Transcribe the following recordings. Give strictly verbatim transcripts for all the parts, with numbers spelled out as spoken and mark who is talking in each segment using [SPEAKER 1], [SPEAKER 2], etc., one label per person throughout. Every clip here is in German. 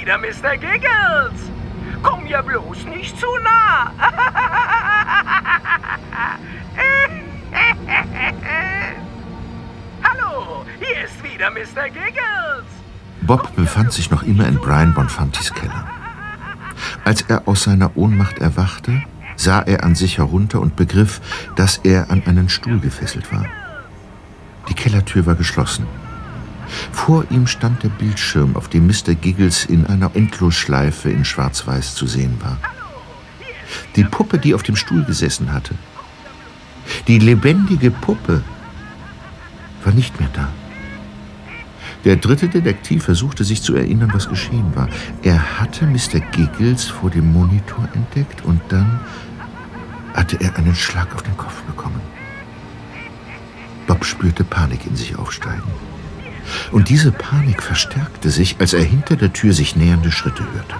[SPEAKER 1] wieder Mister Giggles. Komm ja bloß nicht zu nah. Hallo, hier ist wieder Mister Giggles.
[SPEAKER 2] Bob befand sich noch immer in Brian Bonfantis Keller. Als er aus seiner Ohnmacht erwachte, sah er an sich herunter und begriff, dass er an einen Stuhl gefesselt war. Die Kellertür war geschlossen. Vor ihm stand der Bildschirm, auf dem Mister Giggles in einer Endlosschleife in Schwarz-Weiß zu sehen war. Die Puppe, die auf dem Stuhl gesessen hatte, die lebendige Puppe, war nicht mehr da. Der dritte Detektiv versuchte sich zu erinnern, was geschehen war. Er hatte Mister Giggles vor dem Monitor entdeckt und dann hatte er einen Schlag auf den Kopf bekommen. Bob spürte Panik in sich aufsteigen. Und diese Panik verstärkte sich, als er hinter der Tür sich nähernde Schritte hörte.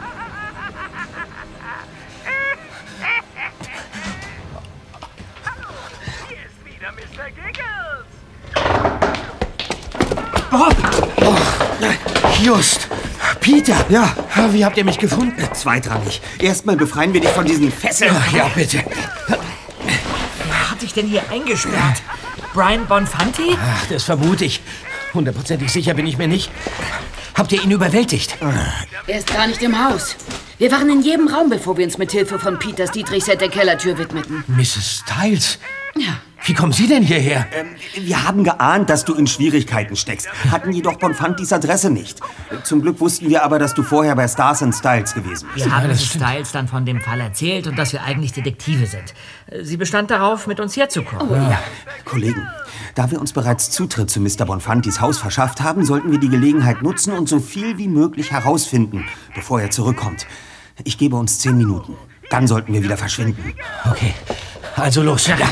[SPEAKER 3] Bob! Oh, just! Peter!
[SPEAKER 4] Ja?
[SPEAKER 3] Wie habt ihr mich gefunden?
[SPEAKER 4] Zweitrangig. Erstmal befreien wir dich von diesen Fesseln.
[SPEAKER 3] Ach, ja, bitte.
[SPEAKER 5] Wer hat dich denn hier eingesperrt? Brian Bonfanti?
[SPEAKER 3] Ach, das vermute ich. Hundertprozentig sicher bin ich mir nicht. Habt ihr ihn überwältigt?
[SPEAKER 6] Er ist gar nicht im Haus. Wir waren in jedem Raum, bevor wir uns mit Hilfe von Peters Dietrichset der Kellertür widmeten.
[SPEAKER 3] Misses Styles?
[SPEAKER 6] Ja.
[SPEAKER 3] Wie kommen Sie denn hierher?
[SPEAKER 4] Ähm, wir haben geahnt, dass du in Schwierigkeiten steckst, hatten jedoch Bonfantis Adresse nicht. Zum Glück wussten wir aber, dass du vorher bei Stars and Styles gewesen bist.
[SPEAKER 5] Wir haben
[SPEAKER 3] das
[SPEAKER 5] Misses
[SPEAKER 3] stimmt.
[SPEAKER 5] Styles dann von dem Fall erzählt und dass wir eigentlich Detektive sind. Sie bestand darauf, mit uns herzukommen.
[SPEAKER 6] Oh ja.
[SPEAKER 4] Kollegen, da wir uns bereits Zutritt zu Mister Bonfantis Haus verschafft haben, sollten wir die Gelegenheit nutzen und so viel wie möglich herausfinden, bevor er zurückkommt. Ich gebe uns zehn Minuten. Dann sollten wir wieder verschwinden.
[SPEAKER 3] Okay, also los. Ja.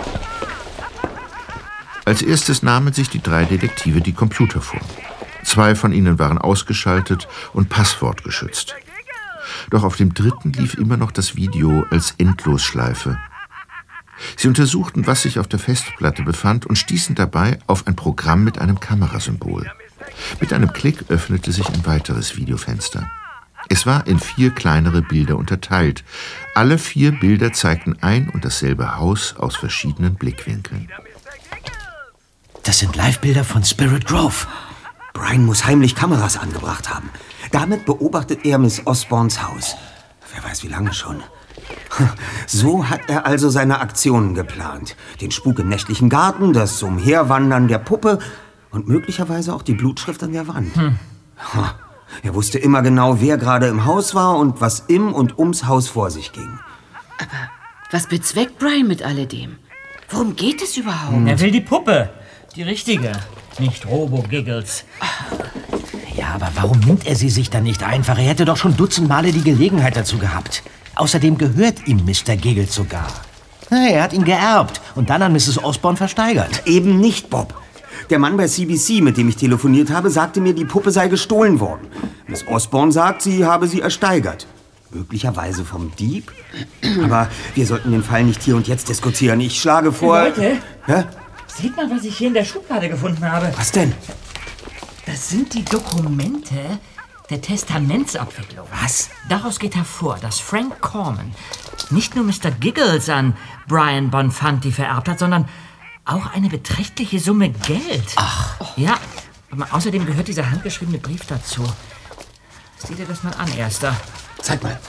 [SPEAKER 2] Als erstes nahmen sich die drei Detektive die Computer vor. Zwei von ihnen waren ausgeschaltet und passwortgeschützt. Doch auf dem dritten lief immer noch das Video als Endlosschleife. Sie untersuchten, was sich auf der Festplatte befand und stießen dabei auf ein Programm mit einem Kamerasymbol. Mit einem Klick öffnete sich ein weiteres Videofenster. Es war in vier kleinere Bilder unterteilt. Alle vier Bilder zeigten ein und dasselbe Haus aus verschiedenen Blickwinkeln.
[SPEAKER 3] Das sind Live-Bilder von Spirit Grove.
[SPEAKER 4] Brian muss heimlich Kameras angebracht haben. Damit beobachtet er Miss Osborns Haus. Wer weiß, wie lange schon. So hat er also seine Aktionen geplant. Den Spuk im nächtlichen Garten, das Umherwandern der Puppe und möglicherweise auch die Blutschrift an der Wand. Hm. Er wusste immer genau, wer gerade im Haus war und was im und ums Haus vor sich ging.
[SPEAKER 6] Aber was bezweckt Brian mit alledem? Worum geht es überhaupt?
[SPEAKER 5] Hm. Er will die Puppe. Die richtige. Nicht Robo-Giggles.
[SPEAKER 3] Ja, aber warum nimmt er sie sich dann nicht einfach? Er hätte doch schon dutzend Male die Gelegenheit dazu gehabt. Außerdem gehört ihm Mister Giggles sogar. Er hat ihn geerbt und dann an Misses Osborn versteigert.
[SPEAKER 4] Eben nicht, Bob. Der Mann bei C B C, mit dem ich telefoniert habe, sagte mir, die Puppe sei gestohlen worden. Miss Osborn sagt, sie habe sie ersteigert. Möglicherweise vom Dieb? Aber wir sollten den Fall nicht hier und jetzt diskutieren. Ich schlage vor...
[SPEAKER 5] Leute,
[SPEAKER 4] Hä?
[SPEAKER 5] seht mal, was ich hier in der Schublade gefunden habe.
[SPEAKER 4] Was denn?
[SPEAKER 5] Das sind die Dokumente der Testamentsabwicklung.
[SPEAKER 4] Was?
[SPEAKER 5] Daraus geht hervor, dass Frank Corman nicht nur Mister Giggles an Brian Bonfanti vererbt hat, sondern auch eine beträchtliche Summe Geld.
[SPEAKER 3] Ach.
[SPEAKER 5] Ja, aber außerdem gehört dieser handgeschriebene Brief dazu. Sieh dir das mal an, Erster.
[SPEAKER 4] Zeig mal.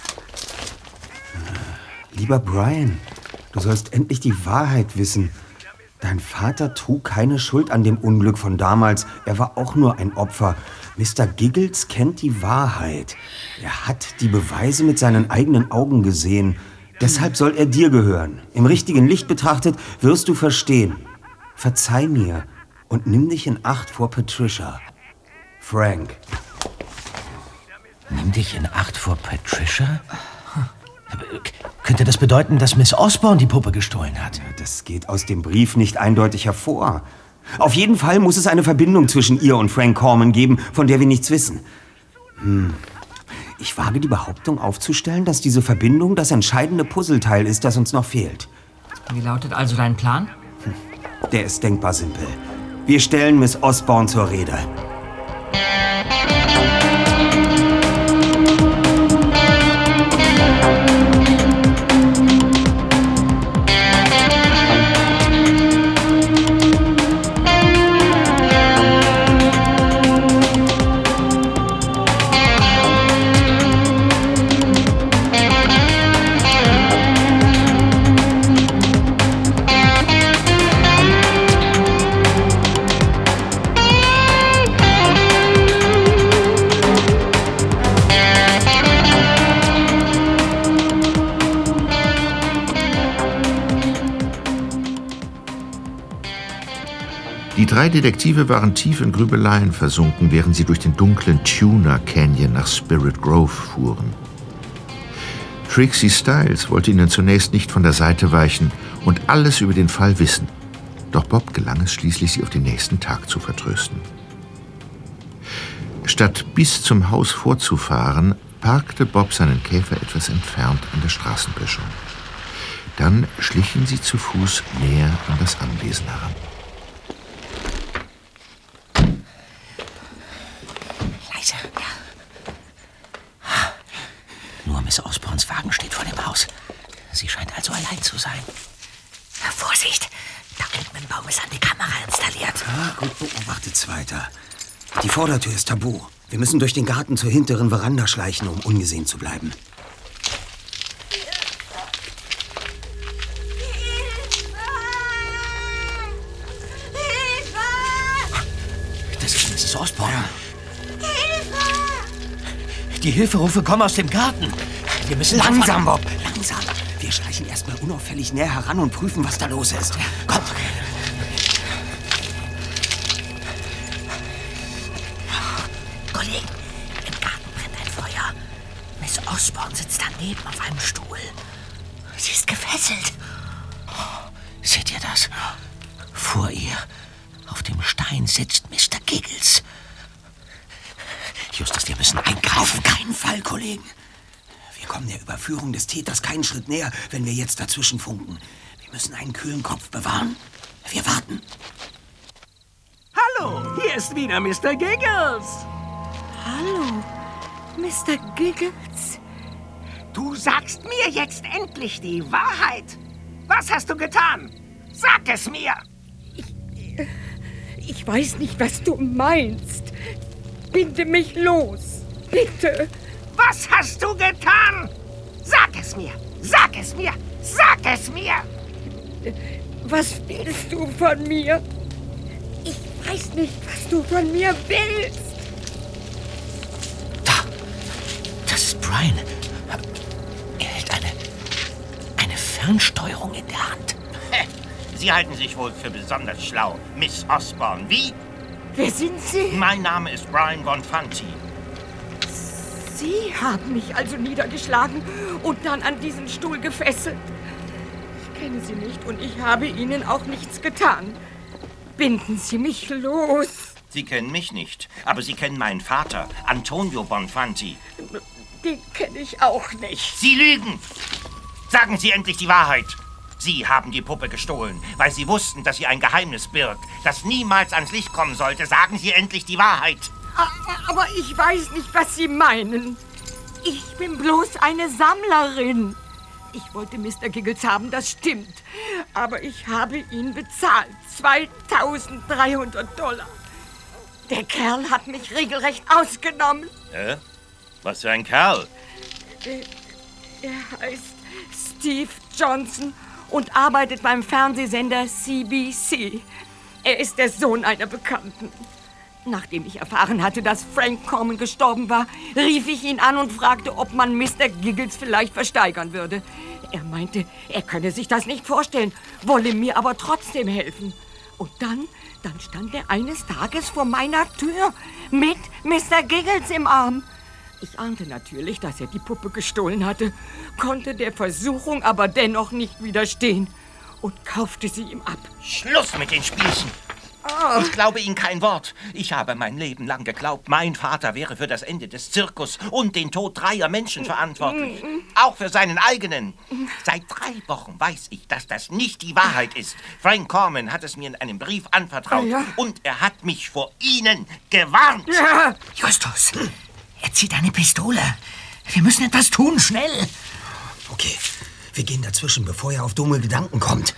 [SPEAKER 4] Lieber Brian, du sollst endlich die Wahrheit wissen. Dein Vater trug keine Schuld an dem Unglück von damals. Er war auch nur ein Opfer. Mister Giggles kennt die Wahrheit. Er hat die Beweise mit seinen eigenen Augen gesehen. Deshalb soll er dir gehören. Im richtigen Licht betrachtet wirst du verstehen. Verzeih mir und nimm dich in Acht vor Patricia. Frank.
[SPEAKER 3] Nimm dich in Acht vor Patricia? Könnte das bedeuten, dass Miss Osborn die Puppe gestohlen hat?
[SPEAKER 4] Das geht aus dem Brief nicht eindeutig hervor. Auf jeden Fall muss es eine Verbindung zwischen ihr und Frank Corman geben, von der wir nichts wissen. Hm. Ich wage die Behauptung aufzustellen, dass diese Verbindung das entscheidende Puzzleteil ist, das uns noch fehlt.
[SPEAKER 5] Wie lautet also dein Plan?
[SPEAKER 4] Hm. Der ist denkbar simpel. Wir stellen Miss Osborn zur Rede.
[SPEAKER 2] drei Detektive waren tief in Grübeleien versunken, während sie durch den dunklen Tuna Canyon nach Spirit Grove fuhren. Trixie Styles wollte ihnen zunächst nicht von der Seite weichen und alles über den Fall wissen. Doch Bob gelang es schließlich, sie auf den nächsten Tag zu vertrösten. Statt bis zum Haus vorzufahren, parkte Bob seinen Käfer etwas entfernt an der Straßenböschung. Dann schlichen sie zu Fuß näher an das Anwesen heran.
[SPEAKER 3] Leise, ja. Nur Miss Osborns Wagen steht vor dem Haus. Sie scheint also allein zu sein. Vorsicht! Da unten im Baum ist eine Kamera installiert.
[SPEAKER 4] Ah, gut, beobachtet's weiter. Die Vordertür ist tabu. Wir müssen durch den Garten zur hinteren Veranda schleichen, um ungesehen zu bleiben.
[SPEAKER 3] Das ist Misses Osborn. Die Hilferufe kommen aus dem Garten. Wir müssen
[SPEAKER 4] langsam, Bob, langsam. Wir schleichen erstmal unauffällig näher heran und prüfen, was da los ist.
[SPEAKER 3] Komm. Kollegen, im Garten brennt ein Feuer. Miss Osborn sitzt daneben auf einem Stuhl. Sie ist gefesselt. Seht ihr das? Vor ihr, auf dem Stein, sitzt Mister Giggles. Justus, wir müssen eingreifen.
[SPEAKER 4] Auf keinen Fall, Kollegen. Wir kommen der Überführung des Täters keinen Schritt näher, wenn wir jetzt dazwischen funken. Wir müssen einen kühlen Kopf bewahren. Wir warten.
[SPEAKER 1] Hallo, hier ist wieder Mister Giggles.
[SPEAKER 7] Hallo, Mister Giggles.
[SPEAKER 1] Du sagst mir jetzt endlich die Wahrheit. Was hast du getan? Sag es mir.
[SPEAKER 7] Ich weiß nicht, was du meinst. Binde mich los, bitte.
[SPEAKER 1] Was hast du getan? Sag es mir! Sag es mir! Sag es mir!
[SPEAKER 7] Was willst du von mir? Ich weiß nicht, was du von mir willst.
[SPEAKER 3] Da! Das ist Brian. Er hält eine... eine Fernsteuerung in der Hand.
[SPEAKER 8] Sie halten sich wohl für besonders schlau, Miss Osborn. Wie?
[SPEAKER 7] Wer sind Sie?
[SPEAKER 8] Mein Name ist Brian Bonfanti.
[SPEAKER 7] Sie haben mich also niedergeschlagen und dann an diesen Stuhl gefesselt. Ich kenne Sie nicht und ich habe Ihnen auch nichts getan. Binden Sie mich los.
[SPEAKER 8] Sie kennen mich nicht, aber Sie kennen meinen Vater, Antonio Bonfanti.
[SPEAKER 7] Den kenne ich auch nicht.
[SPEAKER 8] Sie lügen! Sagen Sie endlich die Wahrheit. Sie haben die Puppe gestohlen, weil Sie wussten, dass sie ein Geheimnis birgt, das niemals ans Licht kommen sollte. Sagen Sie endlich die Wahrheit.
[SPEAKER 7] Aber ich weiß nicht, was Sie meinen. Ich bin bloß eine Sammlerin. Ich wollte Mister Giggles haben, das stimmt. Aber ich habe ihn bezahlt. zweitausenddreihundert Dollar. Der Kerl hat mich regelrecht ausgenommen.
[SPEAKER 8] Hä? Was für ein Kerl?
[SPEAKER 7] Er heißt Steve Johnson und arbeitet beim Fernsehsender C B C. Er ist der Sohn einer Bekannten. Nachdem ich erfahren hatte, dass Frank Corman gestorben war, rief ich ihn an und fragte, ob man Mister Giggles vielleicht versteigern würde. Er meinte, er könne sich das nicht vorstellen, wolle mir aber trotzdem helfen. Und dann, dann stand er eines Tages vor meiner Tür mit Mister Giggles im Arm. Ich ahnte natürlich, dass er die Puppe gestohlen hatte, konnte der Versuchung aber dennoch nicht widerstehen und kaufte sie ihm ab.
[SPEAKER 8] Schluss mit den Spielchen!
[SPEAKER 7] Oh.
[SPEAKER 8] Ich glaube Ihnen kein Wort. Ich habe mein Leben lang geglaubt, mein Vater wäre für das Ende des Zirkus und den Tod dreier Menschen verantwortlich. Auch für seinen eigenen. Seit drei Wochen weiß ich, dass das nicht die Wahrheit ist. Frank Corman hat es mir in einem Brief anvertraut.
[SPEAKER 7] Ja.
[SPEAKER 8] Und er hat mich vor Ihnen gewarnt.
[SPEAKER 7] Ja.
[SPEAKER 3] Justus, er zieht eine Pistole. Wir müssen etwas tun, schnell.
[SPEAKER 4] Okay, wir gehen dazwischen, bevor er auf dumme Gedanken kommt.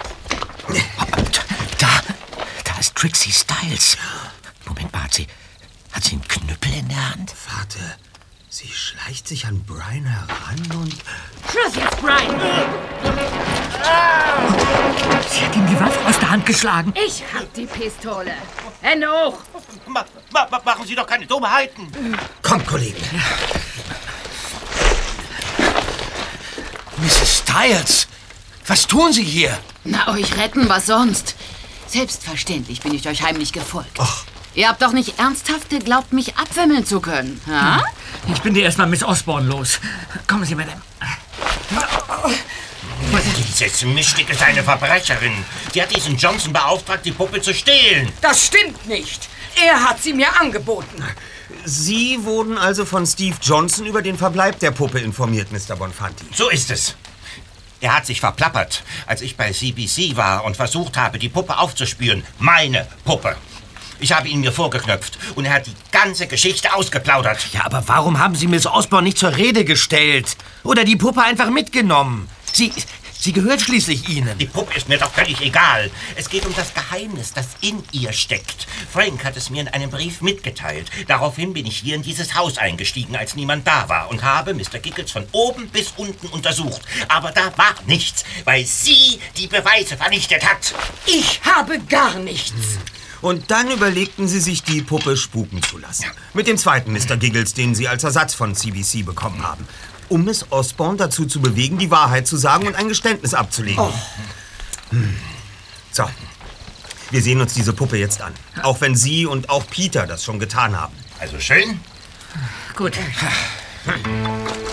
[SPEAKER 3] Da, da ist Trixie Styles. Moment mal, hat sie, hat sie einen Knüppel in der Hand?
[SPEAKER 4] Warte, sie schleicht sich an Brian heran und...
[SPEAKER 6] Schluss jetzt, Brian!
[SPEAKER 5] Sie hat ihm die Waffe aus der Hand geschlagen.
[SPEAKER 6] Ich hab die Pistole. Hände hoch!
[SPEAKER 8] Ma ma machen Sie doch keine Dummheiten.
[SPEAKER 4] Kommt, Kollegen.
[SPEAKER 3] Misses Styles, was tun Sie hier?
[SPEAKER 6] Na, euch retten, was sonst? Selbstverständlich bin ich euch heimlich gefolgt. Ach. Ihr habt doch nicht ernsthaft geglaubt, mich abwimmeln zu können, ha?
[SPEAKER 5] Ich bin dir erstmal Miss Osborne los. Kommen Sie, Madame.
[SPEAKER 8] Diese Mischstück ist eine Verbrecherin. Die hat diesen Johnson beauftragt, die Puppe zu stehlen.
[SPEAKER 7] Das stimmt nicht. Er hat sie mir angeboten.
[SPEAKER 4] Sie wurden also von Steve Johnson über den Verbleib der Puppe informiert, Mister Bonfanti.
[SPEAKER 8] So ist es. Er hat sich verplappert, als ich bei C B C war und versucht habe, die Puppe aufzuspüren. Meine Puppe. Ich habe ihn mir vorgeknöpft und er hat die ganze Geschichte ausgeplaudert.
[SPEAKER 3] Ja, aber warum haben Sie Miss Osborne nicht zur Rede gestellt? Oder die Puppe einfach mitgenommen? Sie, sie gehört schließlich Ihnen.
[SPEAKER 8] Die Puppe ist mir doch völlig egal. Es geht um das Geheimnis, das in ihr steckt. Frank hat es mir in einem Brief mitgeteilt. Daraufhin bin ich hier in dieses Haus eingestiegen, als niemand da war und habe Mister Giggles von oben bis unten untersucht. Aber da war nichts, weil sie die Beweise vernichtet hat.
[SPEAKER 7] Ich habe gar nichts. Hm.
[SPEAKER 4] Und dann überlegten Sie sich, die Puppe spuken zu lassen. Ja. Mit dem zweiten Mister Giggles, den Sie als Ersatz von C B C bekommen haben. Um Miss Osborne dazu zu bewegen, die Wahrheit zu sagen und ein Geständnis abzulegen. Oh. Hm. So, wir sehen uns diese Puppe jetzt an. Auch wenn Sie und auch Peter das schon getan haben.
[SPEAKER 8] Also schön.
[SPEAKER 5] Gut.
[SPEAKER 8] Hm.